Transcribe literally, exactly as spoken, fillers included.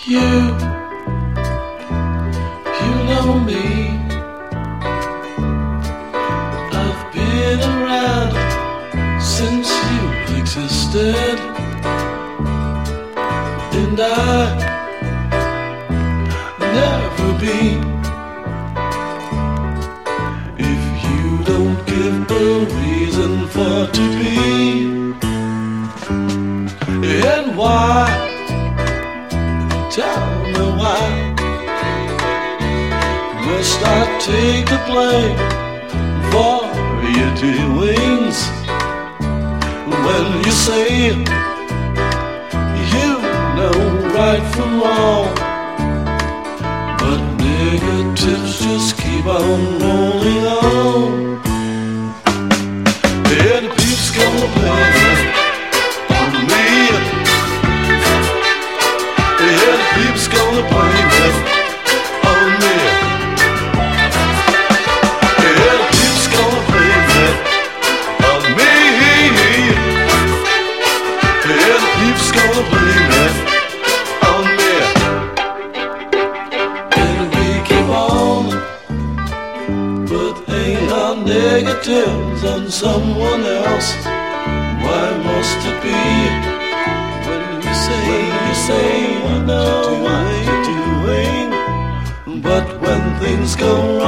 You, you know me. I've been around since you existed, and I never be. If you don't give a reason for to be, and why? Tell me why must I take the blame for your doings when you say you know right from wrong, but negatives just keep on rolling on. And the peeps gonna blame on me. Yeah, the peeps gonna blame it on me. Yeah, the peeps gonna blame it on me. Yeah, the peeps gonna blame it on me. And we keep on, but ain't our negatives on someone else? Why must it be? When you say, you say, I know what you're doing, but when things go